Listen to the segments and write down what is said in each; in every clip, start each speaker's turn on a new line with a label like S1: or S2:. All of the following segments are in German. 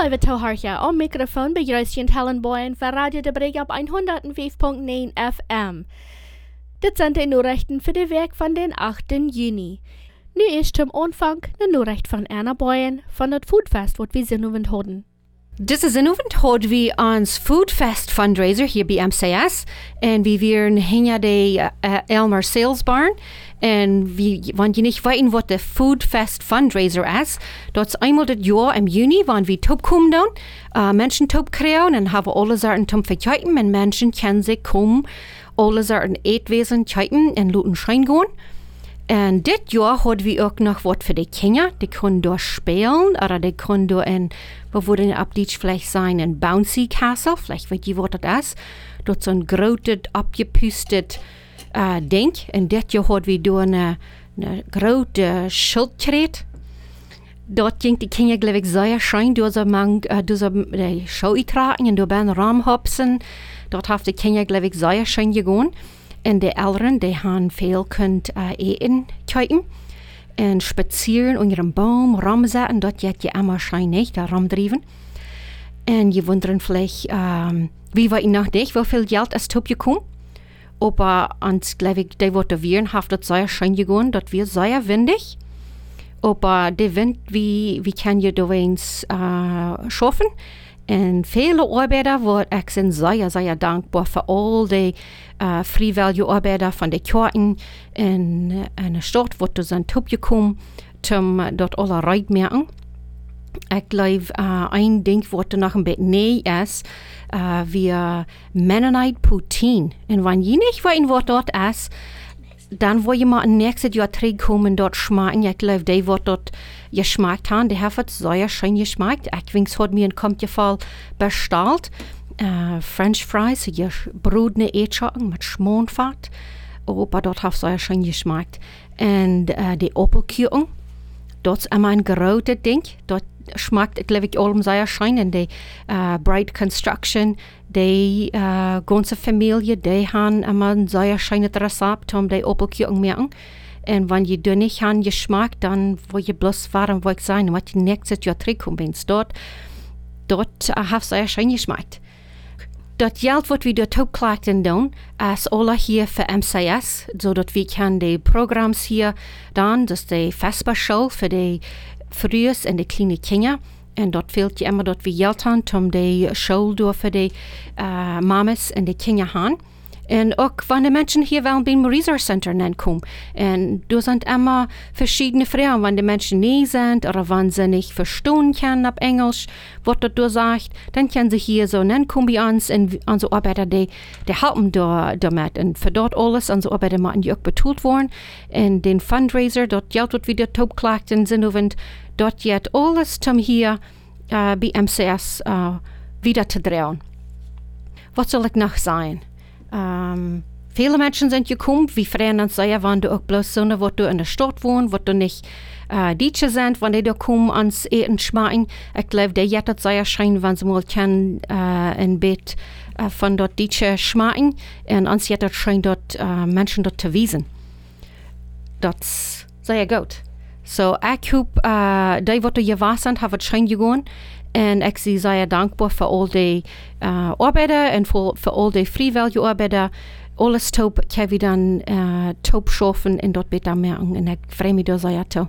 S1: lieve toehoortje, op microfoon begrüßt Jen Helen Boyen voor Radio de Breg op 105.9 FM. Dit zijn de Nachrichten voor de week van den 8. Juni. Nu is zum Anfang de Nachricht von Anna Boyen von das Foodfest, wat we zinnovend hadden.
S2: Dit is zinnovend hadden we ons Foodfest fundraiser hier bij MCS. En we waren hinter de Elmer Sales Barn. En wenn je nicht weten wat de Foodfest fundraiser is, dat is eenmaal dit jaar im Juni, wanneer we top komen doen, mensen top krijgen en hebben alle soorten tom verkijken en mensen kunnen zich komen, alle soorten eetwesen kijken en laten schijn gaan. En dit jaar hadden we ook nog wat voor de kinderen, die kunnen door spelen, of die kunnen door een, we worden op Deutsch vielleicht zijn, een bouncy castle, vielleicht weet je wat dat is. Dat is een grote, opgepustet ding. En dit jaar hadden we door een grote schildkreet. Dat ging die kinderen, geloof ik, zeer schijn door de show tragen en door bij ramhopsen. Dat heeft de kinderen, geloof ik, zeer schijn gegaan. En de ouderen, die hebben veel kunt eten kijken. En spazieren onder een boom, ramzetten, dat je immer schijn niet, daar ramdrijven. En je wonderen vielleicht, wie weet nog niet, hoeveel geld is het opgekomen? Aber ans, glaube ich, die wat wir haben das sehr schön gegangen, dat wir sehr windig. Aber der Wind, wie kann je da eens schaffen? En viele Arbeiter, wo ich sind sehr dankbar für all die freiwillige Arbeiter von den Kirchen in der Stadt, wo du sind gekommen, dort alle Reit merken. Ich glaube, ein Ding, was noch ein bisschen näher ist, wir Mennonite Poutine. Und wenn je nicht wissen, was dort ist, dann wollen wir mal nächstes Jahr zurückkommen, dort schmecken. Ich glaube, die, was dort geschmeckt haben, die haben es sehr schön geschmeckt. Ich weiß, hat mir in Fall bestellt. French Fries, gebratene Eetschocken mit Schmonfett. Aber dort hat es sehr schön geschmeckt. Und die Opelkuchen, dat is immer ein großes Ding. Dort schmeckt, glaube ich, allem sehr schön. Und die Bright Construction, die ganze Familie, die haben immer ein sehr schönes Rezept, um die Opelkuchen merken. Und wenn je da nicht haben geschmeckt, dann wo je bloß warm wollt sein, was die nächstes Jahr trinken dort hat es sehr schön geschmeckt. Dat Geld wat we dort opklachten doen, is alle hier voor MCS, zodat we kan de programma's hier doen, dus de vesperschool voor de vroegers en de kleine kinderen. En dat fehlt je immer dat we geld hebben om de school door voor de mamas en de kinderen gaan. En ook wanneer mensen hier wel bij een Resource Center komen. En er zijn immer verschiedene vragen, wanneer de mensen niet zijn, of wanneer ze niet verstaan kunnen op Engels, wat dat door zegt, dan kunnen ze hier zo komen bij ons en onze arbeiter die helpen daarmee. En voor dat alles, onze arbeiter moeten ook betaald worden. En den fundraiser, dat geld wat we dat opklachten zijn, dat gaat alles om hier bij MCS wieder te draaien. Wat zal ik nog zeggen? Viele Menschen sind gekommen, wie freuen uns sehr, wenn du auch bloß so wo du in der Stadt wohnst, wo du nicht Deutsche sind, wenn die da kommen ans Eten schmecken. Ich glaube, der jettet sehr schön, wenn sie mal können ein Bett von dort Deutsche schmecken und uns jettet schön dort Menschen dort zu wiesen. Das ist sehr gut. So, ich hoffe, die, die hier waren sind, haben es schön gegangen. En ik zie zeer dankbaar voor al die arbeiter en voor al die vrijwillige arbeiter. Alles top kan we dan top schaffen en dat beter merken. En ik freue mich da sehr toe.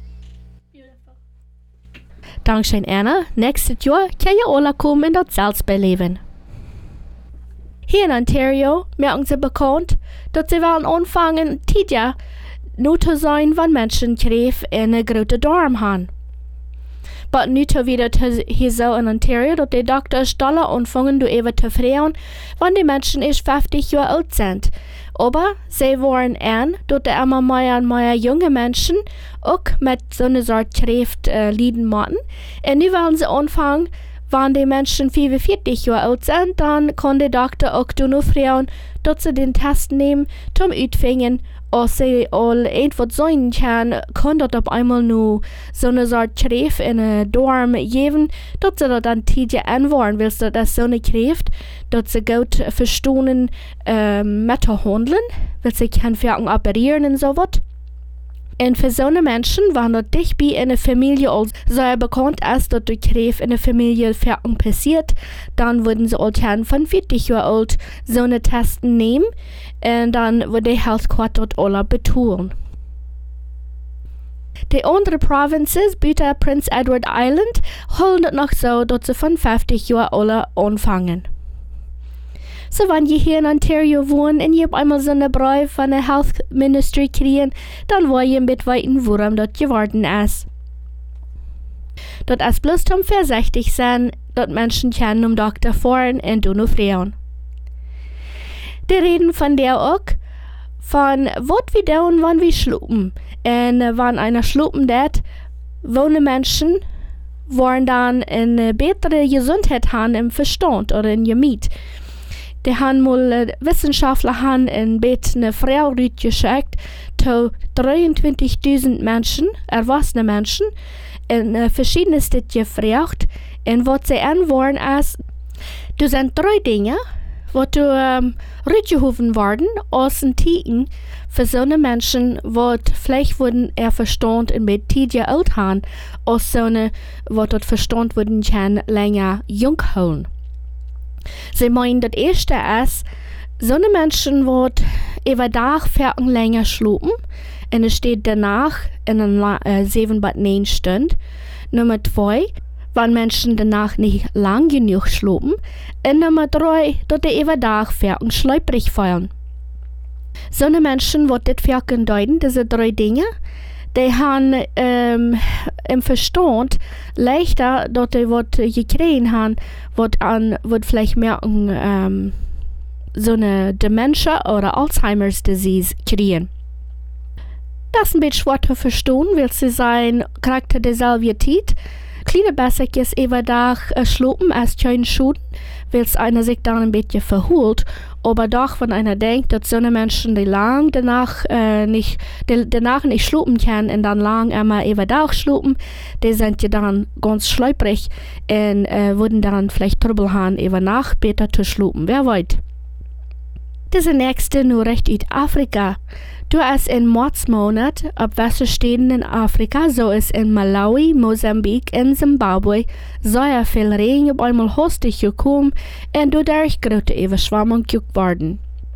S1: Dankeschön, Anna. Nächstes Jahr kann ihr alle kommen und das selbst beleven. Hier in Ontario merken sie bekannt, dass sie wollen anfangen, tidja nur zu sein, wenn Menschen Kräf in eine große Darm haben. Aber nu wieder hier so in Ontario, dass die Doktor Stoller anfangen, du eben zu fragen, wenn die Menschen erst 50 Jahre alt sind. Aber sie waren an, dass die immer mehr und mehr junge Menschen auch mit so einer Sorte Kräft leiden müssen. Und nu wollen sie anfangen, wenn die Menschen 45 Jahre alt sind, dann kann der Doktor auch nur fragen, dass sie den Test nehmen, zum Utfingen, als sie all etwas sein kann das auf einmal nur so eine Sorte Kräft in einen Darm geben, dass sie das dann tidje anwaren, weil sie das so eine Kräft, dass sie gut verstehen mit handeln, weil sie kann für operieren und so was. En für so eine Menschen, wann dort dich bei einer Familie als sehr bekannt ist, dass durch Kräf in der Familie Verung passiert, dann würden sie alt von 40 Jahren alt so eine Testen nehmen und dann würde die Health Quad dort alle betonen. Die andere Provinces, bitte Prince Edward Island, holen das noch so, dass sie von 50 Jahren alle anfangen. So, wenn ihr hier in Ontario wohnt und ihr habt einmal so eine Brief von der Health Ministry kriegen, dann wollt ihr mitweiten, worum das geworden ist. Dort ist bloß zum vorsichtig sein, dass Menschen kennen Doktor fahren und du nur Frauen. Die reden von der auch, von was wir tun, wenn wir schlupen. Und wenn einer schlupen dat, wohnen Menschen, wollen dann eine bessere Gesundheit haben im Verstand oder im Gemüt. Die haben mal Wissenschaftler haben ein Bett eine Frau geschickt, zu 23.000 Menschen, erwachsene Menschen, in verschiedene Städte gefragt. Und was sie anwollen ist, das sind 3 Dinge, was du rückgehoben worden aus den Tieten für so eine Menschen, was vielleicht würden Verstand in mit Tidia alt haben, aus so eine, was dort Verstand würden kann länger jung holen. Sie meinen, das erste ist, so eine Menschen wird über Tag länger schlupen und es steht danach in 7 bis 9 Stunden. Nummer 2, wenn Menschen danach nicht lang genug schlupen. Und Nummer 3, dass die über Tag schleuprig fallen. So eine Menschen wird das deuten, diese 3 Dinge. Die haben im Verstand leichter, dass die was gekriegt haben, wird vielleicht merken, so eine Dementia oder Alzheimer's Disease kriegen. Das ist ein bisschen schwer zu verstehen, weil sie sein Charakter derselbe Zeit. Kleine Bässigjes über Tag schlupen als kein Schuden, weil es einer sich dann ein bisschen verholt. Aber doch, wenn einer denkt, dass so eine Menschen, die lang danach nicht schlupen können und dann lang einmal über Tag schlupen, die sind ja dann ganz schleuprig und würden dann vielleicht Trouble haben, über Nacht besser zu schlupen. Wer weiß. Diese nächste nur recht in Afrika. Du hast in Märzmonat ab Wasserstädten in Afrika, so ist in Malawi, Mosambik und Zimbabwe sehr viel Regen auf einmal hastig gekommen und dadurch große Überschwemmung geworden.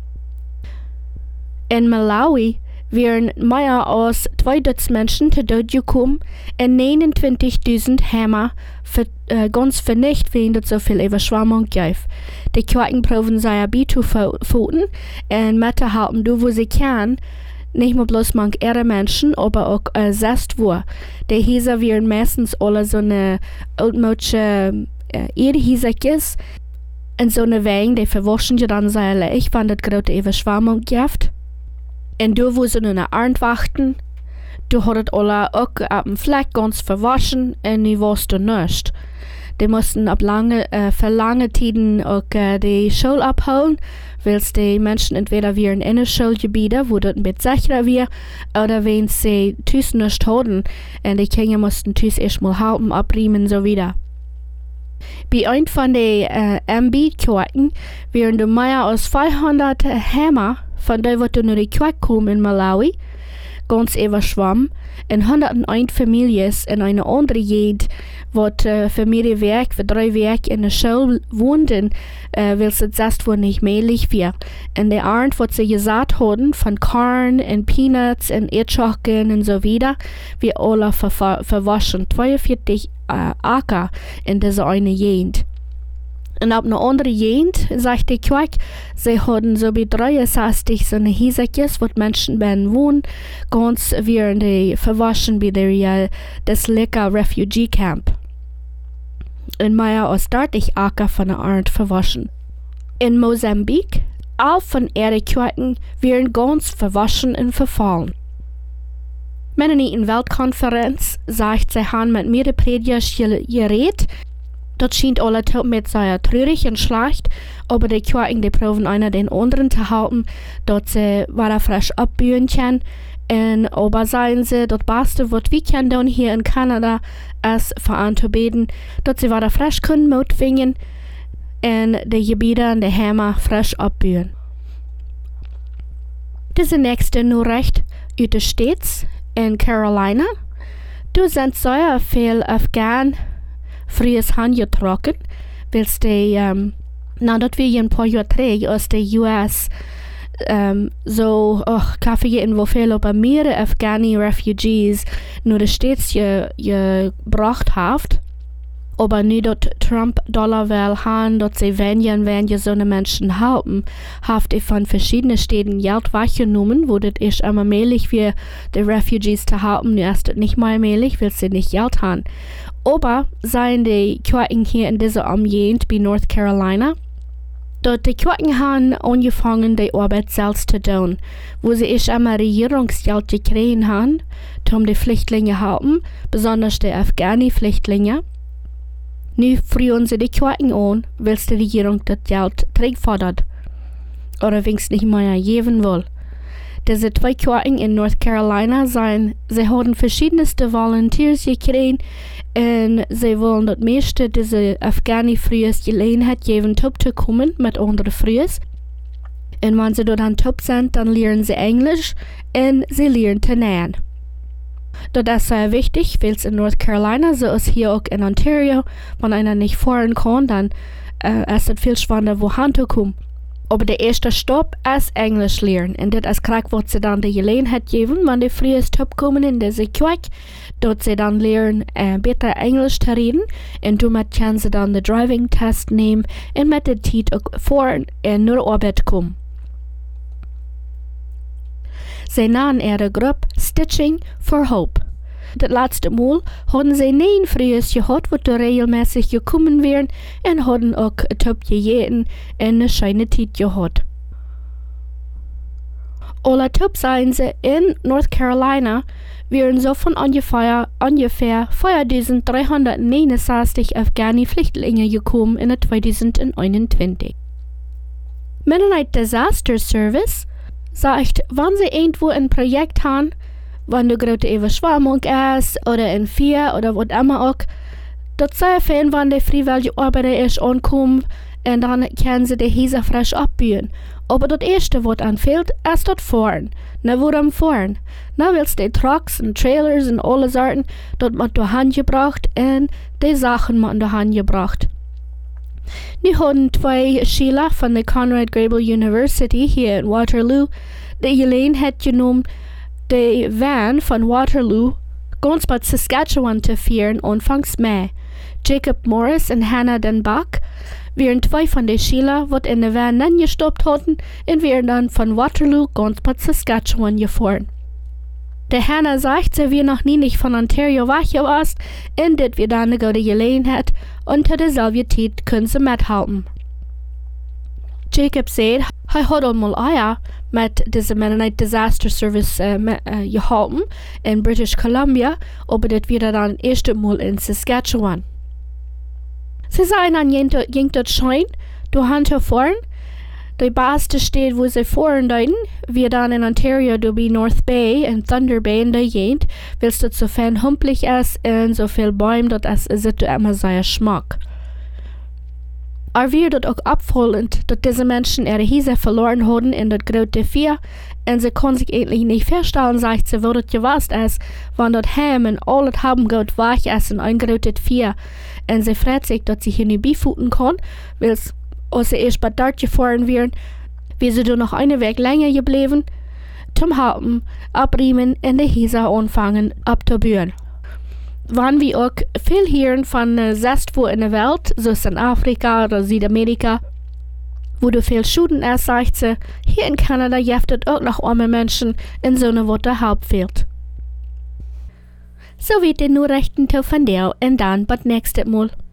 S1: In Malawi wären mehr als 200 Menschen zu Tod gekommen und 29.000 Hämmer ganz vernichtet, wegen es so viel Überschwemmung gibt. Die Krankenproben seien beizufügen und Mütter halten, wo sie können, nicht nur bloß manch ihre Menschen, aber auch selbst wo. Die Häuser wären meistens alle so eine altmodische Erdhäuserkes und so eine Wegen, die verwaschen ja dann sehr leicht, wenn das große Überschwemmung gibt. Und da, wo sie nun Abend warten, du hattest alle auch auf dem Fleck ganz verwaschen und die warst du nicht. Die mussten für lange Zeiten auch die Schule abholen, weil die Menschen entweder wären in den Schulgebieten, wo das ein bisschen sicherer wäre, oder wenn sie Tüß nicht hatten und die Kinder mussten Tüß erstmal halten, abriemen so wieder. Bei einem von den MB-Kirchen wären mehr als 200 Hämmer, von denen was nur die Kirche kommen in Malawi, ganz überschwommen, und 101 Familien in einer anderen Gegend, wo für mehrere Werke, für 3 Werke in der Schule wohnten, weil es selbst wohl nicht möglich war. Und der Art, was sie gesagt haben, von Korn und Peanuts und Erdschockeln und so weiter, wir alle verwaschen 42 Acker in dieser eine Gegend. Und auf einer anderen Gegend, sagt die Kirche, sie hatten so wie 63 so eine Häuserkes, wo Menschen wohnen, ganz während die verwaschen bei der das Leka Refugee Camp. In mehr als 30 Acker von der Art verwaschen. In Mosambik, all von ihre Kirchen wären ganz verwaschen und verfallen. Mennoniten-Weltkonferenz sagt, sie haben mit mehreren Predigers geredet. Das scheint alle mit sehr traurig und schlecht, aber die Kirchen, die proben einer den anderen zu halten, dass sie wieder frisch abbauen können. Und aber sagen sie, das Beste, was wir können tun hier in Kanada, ist für anzubeten, dass sie wieder frisch können mitwingen und die Gebiete und die Hämmer frisch abbauen. Diese nächste Nachricht aus den States in Carolina. Du sind so viel Afghan fries han getrokken, wils die, nadat wir ein paar Jahre terug aus der US kaffe in wo veel op mehrere Afghani refugees naar de States gebracht heeft. Aber nu dat Trump dollar wel han, dat sie wenn je so eine Menschen helpen, haft von verschiedenen Städten Geld weggenommen, wo das ist immer möglich für die Refugees zu helpen, nu ist das nicht mehr möglich, weil sie nicht Geld haben. Aber seien die Kirchen hier in dieser Umgegend bei North Carolina, dort die Kirchen haben angefangen, die Arbeit selbst zu tun, wo sie ist immer Regierungsgeld gekriegt haben, um die Flüchtlinge helfen, besonders die Afghani-Flüchtlinge. Nu frühen sie die Kirchen an, weil die Regierung das Geld zurückfordert. Oder wenigstens nicht mehr geben will. Diese 2 Kirchen in North Carolina sie haben verschiedenste Volunteers gekriegt und sie wollen das meiste diese Afghani-Frühes Gelegenheit geben, top zu kommen mit anderen Frühes. Und wenn sie dort dann top sind, dann lernen sie Englisch und sie lernen zu nähen. Das ist sehr wichtig, weil es in North Carolina so ist, hier auch in Ontario, wenn einer nicht fahren kann, dann ist es viel schwerer, wohin zu kommen. Aber der erste Stopp ist Englisch lernen. Und das ist gerade, was sie dann die Gelegenheit geben, wenn die früh top kommen in diese Kirche, dort sie dann lernen, besser Englisch zu reden. Und damit können sie dann den Driving-Test nehmen und mit der Zeit auch fahren und nur Arbeit kommen. Sie nahmen ihre Gruppe Stitching for Hope. Das letzte Mal haben sie 9 Frühes gehabt, wo regelmäßig gekommen wären und haben auch ein Top gegeben und eine schöne Zeit gehabt. Alle Top seien sie in North Carolina wären so von ungefähr 4.369 Afghani-Flüchtlinge gekommen in 2021. Mennonite Disaster Service sagt, wenn sie irgendwo ein Projekt haben, wenn du gerade Überschwemmung ist oder ein Feuer oder was immer auch, das sei fein, wenn die freiwillige Arbeiter erst ankommen und dann können sie die Häuser frisch abbauen. Aber das Erste, was anfällt, ist das Fahren. Na, worum fahren? Na, willst die Trucks und Trailers und alle Sorten, das man durch Hand gebracht und die Sachen man durch Hand gebracht. Nu haben 2 Schüler von der Conrad Grebel University hier in Waterloo die Gelegenheit genommen, die Van von Waterloo ganz bei Saskatchewan zu fahren anfangs Mai. Jacob Morris und Hannah Denbach wären 2 von den Schülern, die in der Van dann gestoppt hatten und wären dann von Waterloo ganz bei Saskatchewan gefahren. Der Hannah sagt, sie wir noch nie nicht von Ontario weggewasst und das wir dann eine gute Gelegenheit und zu derselben Zeit können sie mithelfen. Jacob sagt, er hat einmal Eier mit diesem Mennonite Disaster Service gehalten in British Columbia, aber das wieder dann das erste Mal in Saskatchewan. Sie sagen dann, ging dort schein, du Hand fahren, die beste Stadt, wo sie fahren deuten, wir dann in Ontario, du bei North Bay und Thunder Bay in der Gegend, weil es dort so fein humpelig ist und so viel Bäume dort ist es immer sehr Geschmack. Aber wir dort auch abfallend, dass diese Menschen ihre Häuser verloren haben in das große Feuer und sie können sich eigentlich nicht vorstellen, sagt sie, wo das gewesen ist, wenn dort Heim und alles haben gut weich ist in ein großes Feuer. Und sie freut sich, dass sie hier nicht beifuten kann, weil es als sie erst bei dort gefahren wären, wie sie da noch einen Weg länger geblieben, zum Haupten, abriemen und die Häuser anfangen abzubauen. Wenn wir auch viel hören von sonst wo in der Welt, so in Afrika oder Südamerika, wo du viel Schuden ist, sagt sie, hier in Kanada gibt es auch noch arme Menschen in so einer, wo der Haupt fehlt. So wird die Nachrichten von dir und dann bis nächstes Mal.